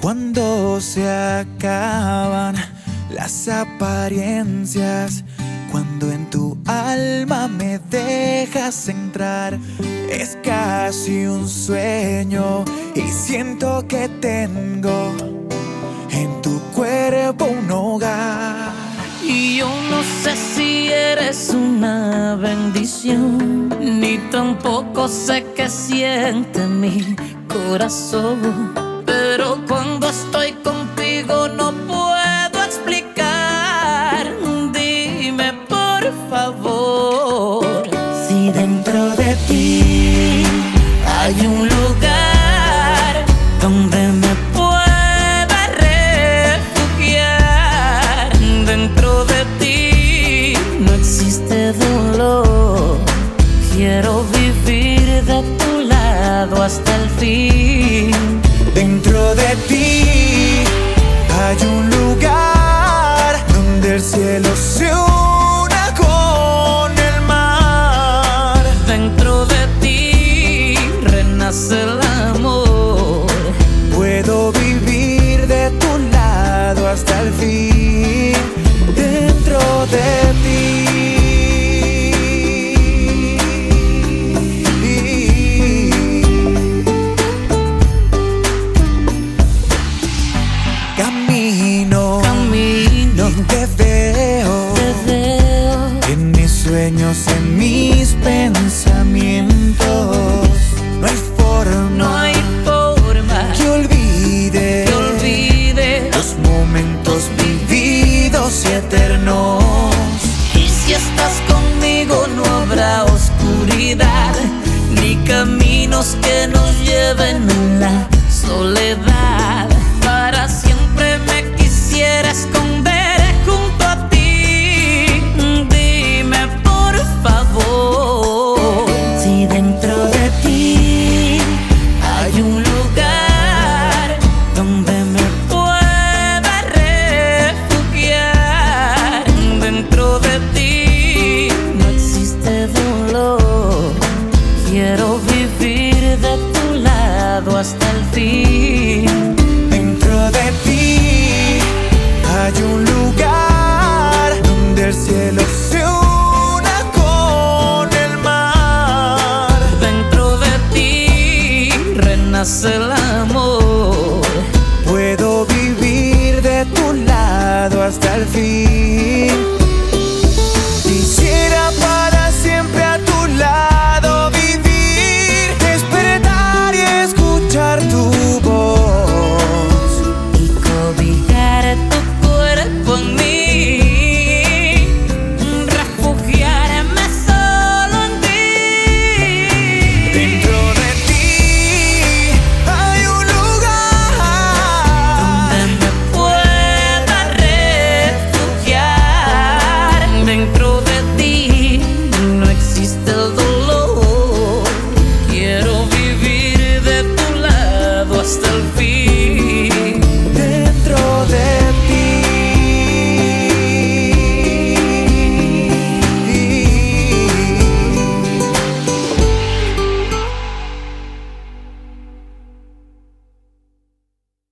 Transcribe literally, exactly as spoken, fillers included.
Cuando se acaban las apariencias, cuando en tu alma me dejas entrar, es casi un sueño y siento que tengo en tu cuerpo un hogar. Y yo no sé si eres una bendición, ni tampoco sé qué siente mi corazón. Pero cuando estoy contigo no puedo explicar. Dime por favor si dentro de ti hay un lugar donde me pueda refugiar. Dentro de ti no existe dolor. Quiero vivir de tu lado hasta el fin. Dentro de ti hay un lugar donde el cielo se una con el mar. Dentro de ti renace el amor. Puedo vivir de tu lado hasta el fin. Dentro de ti Camino, Camino, y te veo, te veo en mis sueños, en mis pensamientos. No hay forma, no hay forma que olvide, que olvide los momentos vividos y eternos. Y si estás conmigo no habrá oscuridad, ni caminos que nos lleven a la soledad. Para siempre me quisiera esconder junto a ti. Dime por favor si dentro de ti hay un lugar donde me pueda refugiar. Dentro de ti no existe dolor. Quiero vivir de tu lado hasta el fin. Dentro de ti hay un lugar donde el cielo se una con el mar. Dentro de ti renace el amor. Puedo vivir de tu lado hasta el fin.